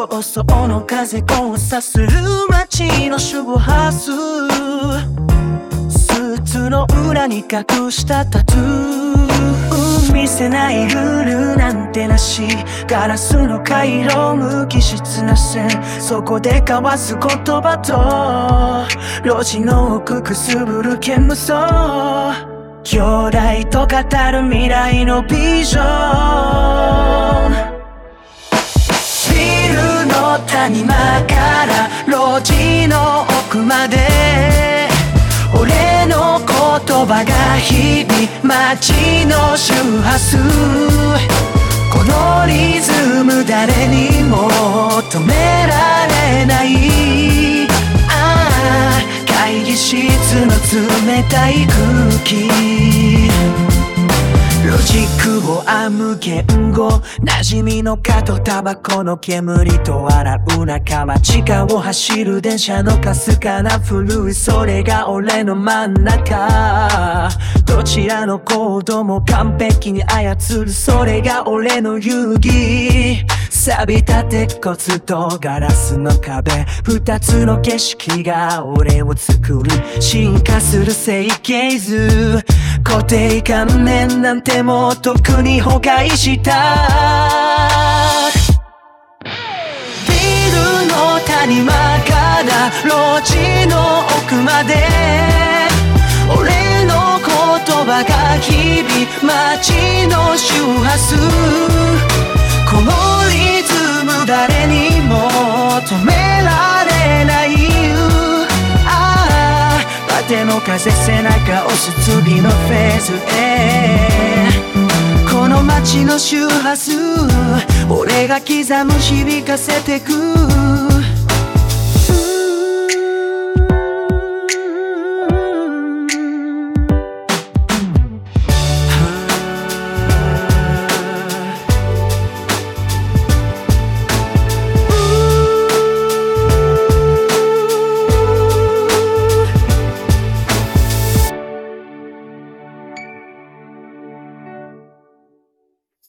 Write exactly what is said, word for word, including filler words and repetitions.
早々の風交差する街のシュボハウス、スーツの裏に隠したタトゥー、見せないルールなんてなし、ガラスの回路無機質な線、そこで交わす言葉と路地の奥くすぶる煙草、兄弟と語る未来のビジョン。ビルの谷間から路地の奥まで、俺の言葉が日々街の周波数、このリズム誰にも止められない。ああ、会議室の冷たい空気、ロジックを編む言語、馴染みの蚊とタバコの煙と洗う仲間、地下を走る電車のかすかな古い、それが俺の真ん中。どちらのコードも完璧に操る、それが俺の遊戯。錆びた鉄骨とガラスの壁、二つの景色が俺を作る。進化する設計図、固定観念なんてもうとっくに崩壊した。ビルの谷間から路地の奥まで、俺の言葉が日々街の周波数、このリズム誰にも止められない。ああ、バテの風背中押す次のフェーズへ、この街の周波数、俺が刻む響かせてく。